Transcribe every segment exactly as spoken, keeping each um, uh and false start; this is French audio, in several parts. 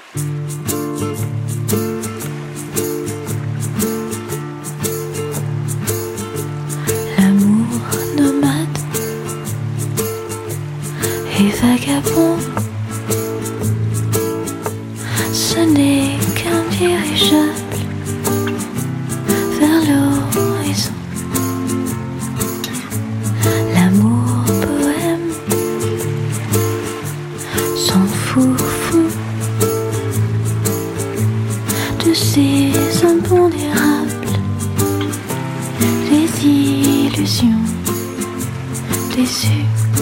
L'amour nomade et vagabond, ce n'est qu'un dirigeable vers l'horizon. L'amour poème s'en fout fou de ces impondérables, des illusions déçues,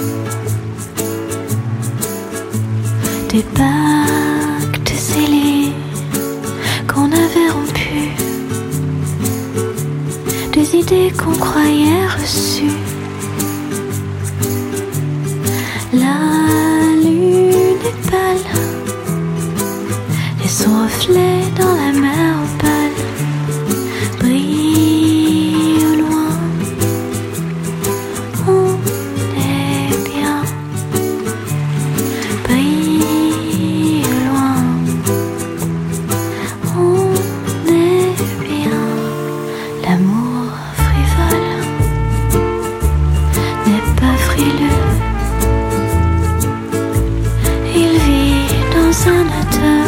des pactes scellés qu'on avait rompus, des idées qu'on croyait reçues. La lune est pâle et son reflet dans la mer opale brille au loin. On est bien, brille au loin. On est bien. L'amour frivole n'est pas frileux. Il vit dans un atelier